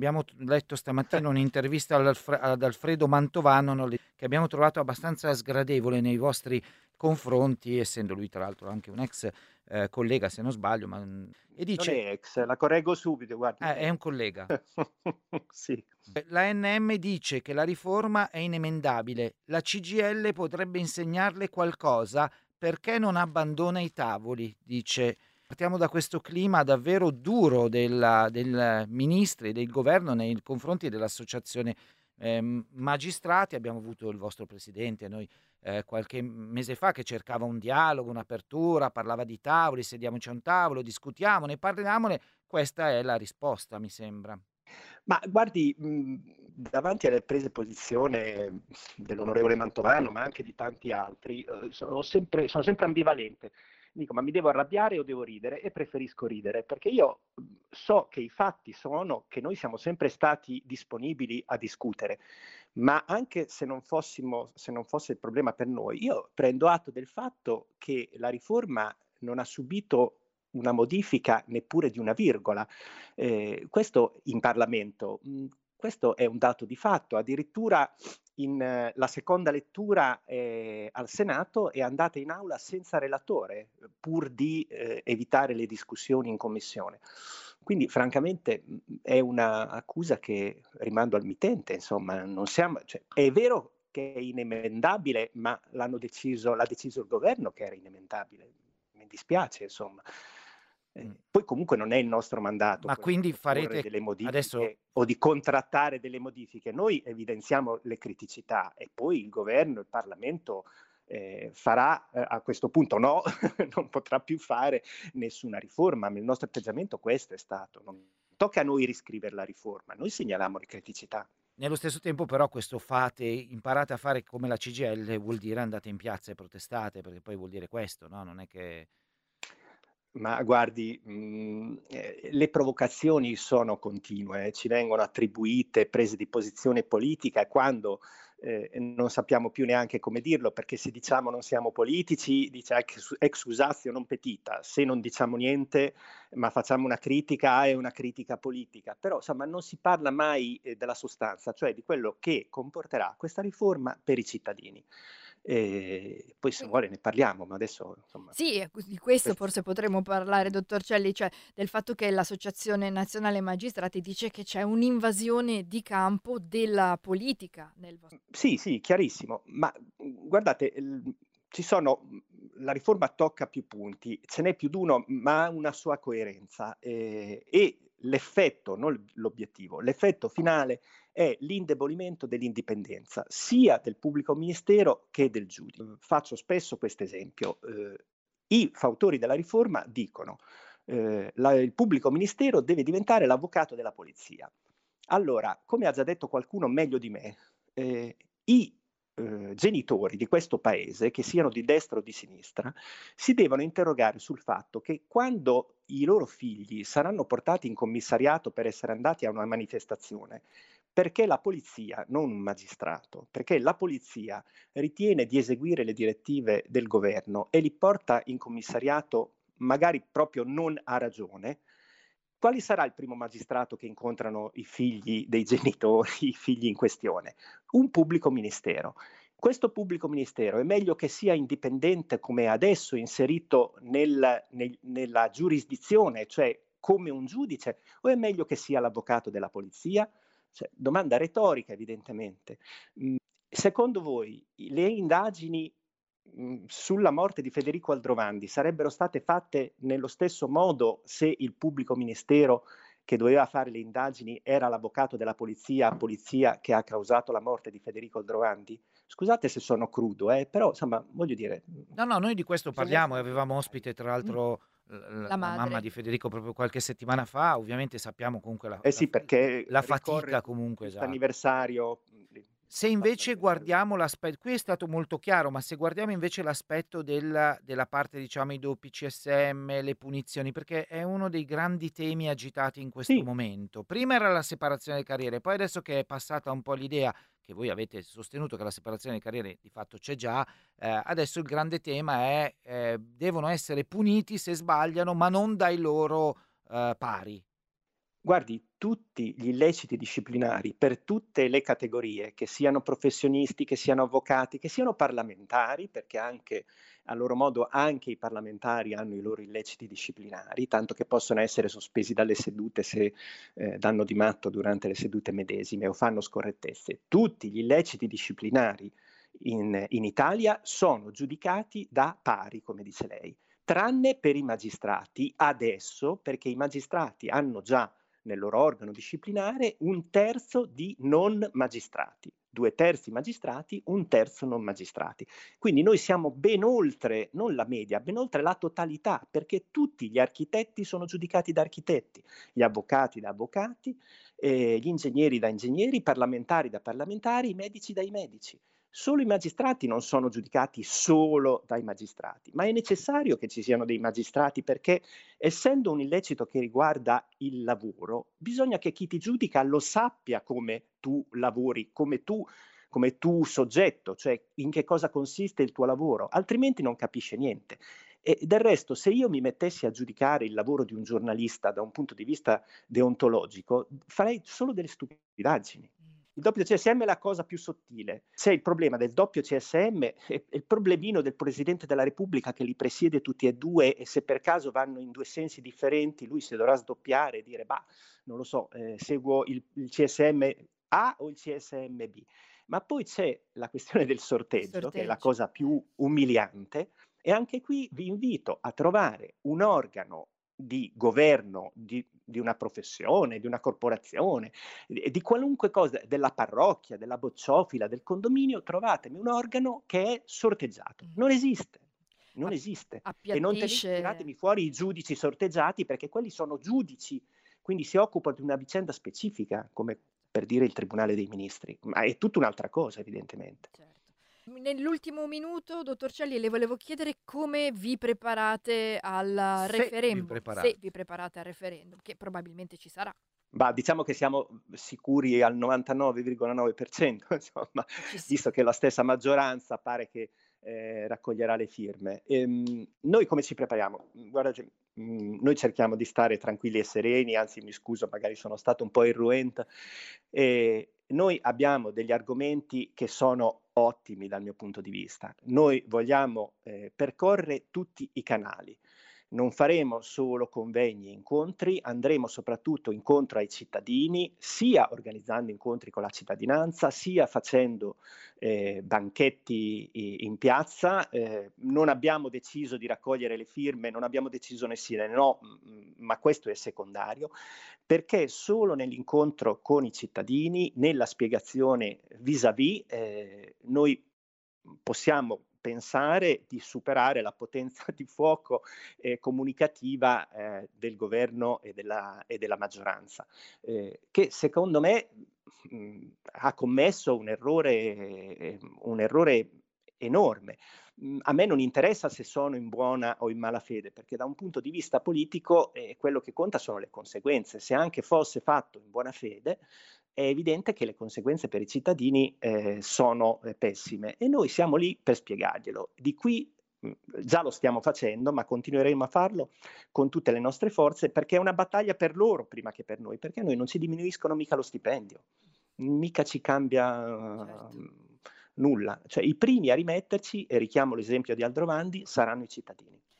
abbiamo letto stamattina un'intervista ad Alfredo Mantovano, no, che abbiamo trovato abbastanza sgradevole nei vostri confronti, essendo lui tra l'altro anche un ex collega, se non sbaglio, e Non dice, è ex, la correggo subito, guardi, è è un collega. sì. La NM dice che la riforma è inemendabile, la CGIL potrebbe insegnarle qualcosa, perché non abbandona i tavoli, dice. Partiamo da questo clima davvero duro del ministri e del governo nei confronti dell'associazione magistrati. Abbiamo avuto il vostro presidente, noi qualche mese fa, che cercava un dialogo, un'apertura, parlava di tavoli, sediamoci a un tavolo, discutiamo, ne parliamone. Questa è la risposta, mi sembra. Ma guardi, davanti alle prese posizione dell'onorevole Mantovano, ma anche di tanti altri, sono sempre ambivalente. Dico: "Ma mi devo arrabbiare o devo ridere?" E preferisco ridere, perché io, so che i fatti sono che noi siamo sempre stati disponibili a discutere, ma anche se non fosse il problema per noi, io prendo atto del fatto che la riforma non ha subito una modifica neppure di una virgola. Questo in Parlamento, questo è un dato di fatto. Addirittura la seconda lettura, al Senato è andata in aula senza relatore, pur di, evitare le discussioni in commissione. Quindi francamente, è una accusa che rimando al mittente, insomma, non siamo cioè è vero che è inemendabile, ma l'ha deciso il governo che era inemendabile. Mi dispiace insomma. Mh. Poi comunque non è il nostro mandato Ma quello di quindi proporre farete delle adesso, modifiche o di contrattare delle modifiche. Noi evidenziamo le criticità e poi il governo, il Parlamento, farà, a questo punto no, non potrà più fare nessuna riforma, ma il nostro atteggiamento questo è stato. Non tocca a noi riscrivere la riforma, noi segnaliamo le criticità. nello stesso tempo però questo imparate a fare come la CGIL, vuol dire andate in piazza e protestate, perché poi vuol dire questo, no, non è che Ma guardi, le provocazioni sono continue, ci vengono attribuite prese di posizione politica e quando, non sappiamo più neanche come dirlo, perché se diciamo non siamo politici, dice ex usatio non petita, se non diciamo niente, ma facciamo una critica, è una critica politica. Però insomma non si parla mai, della sostanza, cioè di quello che comporterà questa riforma per i cittadini. Poi se Quindi vuole ne parliamo, ma adesso insomma sì, di questo questi forse sono potremmo parlare, dottor Celli, cioè del fatto che l'Associazione Nazionale Magistrati dice che c'è un'invasione di campo della politica nel vos Sì, sì, chiarissimo, ma, guardate, ci sono la riforma tocca più punti, ce n'è più d'uno, ma ha una sua coerenza, e l'effetto, non l'obiettivo, l'effetto finale è l'indebolimento dell'indipendenza, sia del pubblico ministero che del giudice. Faccio spesso quest'esempio, i fautori della riforma dicono, la il pubblico ministero deve diventare l'avvocato della polizia. Allora, come ha già detto qualcuno meglio di me, i genitori di questo paese, che siano di destra o di sinistra, si devono interrogare sul fatto che quando i loro figli saranno portati in commissariato per essere andati a una manifestazione, perché la polizia, non un magistrato, perché la polizia ritiene di eseguire le direttive del governo e li porta in commissariato magari proprio non a ragione, quale sarà il primo magistrato che incontrano i figli dei genitori, i figli in questione? Un pubblico ministero. Questo pubblico ministero è meglio che sia indipendente come adesso inserito nella giurisdizione, cioè come un giudice, o è meglio che sia l'avvocato della polizia? Cioè, domanda retorica evidentemente. Secondo voi le indagini sulla morte di Federico Aldrovandi sarebbero state fatte nello stesso modo se il pubblico ministero che doveva fare le indagini era l'avvocato della polizia, polizia che ha causato la morte di Federico Aldrovandi? Scusate se sono crudo, però insomma voglio dire, no, no, noi di questo bisogna parliamo, essere e anche avevamo chiari. ospite tra Mh. l'altro la la mamma madre. di Federico proprio qualche settimana fa. Ovviamente sappiamo comunque Eh sì, perché la ricorre fatica comunque, questo esatto. anniversario, Se fatto invece l'anniversario. guardiamo qui è stato molto chiaro, ma se guardiamo invece l'aspetto della parte, diciamo, i doppi CSM, le punizioni, perché è uno dei grandi temi agitati in questo Sì, momento. Prima era la separazione delle carriere, poi adesso che è passata un po' l'idea, che voi avete sostenuto che la separazione delle carriere di fatto c'è già, adesso il grande tema è, devono essere puniti se sbagliano, ma non dai loro, pari. Guardi, tutti gli illeciti disciplinari per tutte le categorie, che siano professionisti, che siano avvocati, che siano parlamentari, perché anche a loro modo anche i parlamentari hanno i loro illeciti disciplinari, tanto che possono essere sospesi dalle sedute se danno di matto durante le sedute medesime o fanno scorrettezze. Tutti gli illeciti disciplinari in Italia sono giudicati da pari, come dice lei, tranne per i magistrati adesso, perché i magistrati hanno già nel loro organo disciplinare un terzo di non magistrati, 2/3 magistrati, un terzo non magistrati. Quindi noi siamo ben oltre, non la media, ben oltre la totalità, perché tutti gli architetti sono giudicati da architetti, gli avvocati da avvocati, gli ingegneri da ingegneri, i parlamentari da parlamentari, i medici dai medici. Solo i magistrati non sono giudicati solo dai magistrati, ma è necessario che ci siano dei magistrati perché essendo un illecito che riguarda il lavoro, bisogna che chi ti giudica lo sappia come tu lavori, come tu soggetto, cioè in che cosa consiste il tuo lavoro, altrimenti non capisce niente. E del resto, se io mi mettessi a giudicare il lavoro di un giornalista da un punto di vista deontologico, farei solo delle stupidaggini. Il doppio CSM è la cosa più sottile. C'è il problema del doppio CSM e il problemino del Presidente della Repubblica che li presiede tutti e due e se per caso vanno in due sensi differenti, lui si dovrà sdoppiare e dire, bah, non lo so, seguo il CSM A o il CSM B. Ma poi c'è la questione del Il sorteggio, che è la sorteggio. cosa più umiliante, e anche qui vi invito a trovare un organo di governo di una professione, di una corporazione, di qualunque cosa, della parrocchia, della bocciofila, del condominio, trovatemi un organo che è sorteggiato. Mh. Non esiste, non Ap esiste. E non appiattisce. tiratemi fuori i giudici sorteggiati perché quelli sono giudici, quindi si occupano di una vicenda specifica, come per dire il Tribunale dei Ministri, ma è tutta un'altra cosa evidentemente. Certo. Nell'ultimo minuto, dottor Celli, le volevo chiedere come vi preparate al Se vi referendum, se vi preparate. preparate al referendum, che probabilmente ci sarà. Bah, diciamo che siamo sicuri al 99,9% insomma, Che ci sia. visto che la stessa maggioranza pare che, raccoglierà le firme. Noi come ci prepariamo? Guarda, noi cerchiamo di stare tranquilli e sereni, anzi mi scuso, magari sono stato un po' irruent. Noi abbiamo degli argomenti che sono ottimi dal mio punto di vista. Noi vogliamo, percorrere tutti i canali. Non faremo solo convegni e incontri, andremo soprattutto incontro ai cittadini, sia organizzando incontri con la cittadinanza, sia facendo banchetti in piazza. Non abbiamo deciso di raccogliere le firme, non abbiamo deciso né sì né no, ma questo è secondario, perché solo nell'incontro con i cittadini, nella spiegazione vis-à-vis, noi possiamo pensare di superare la potenza di fuoco comunicativa del governo e della maggioranza, che secondo me ha commesso un errore enorme. A me non interessa se sono in buona o in malafede, perché da un punto di vista politico quello che conta sono le conseguenze. Se anche fosse fatto in buona fede, è evidente che le conseguenze per i cittadini sono pessime e noi siamo lì per spiegarglielo. Di qui già lo stiamo facendo, ma continueremo a farlo con tutte le nostre forze perché è una battaglia per loro prima che per noi, perché a noi non ci diminuiscono mica lo stipendio, mica ci cambia Certo. nulla. Cioè i primi a rimetterci, e richiamo l'esempio di Aldrovandi, saranno i cittadini.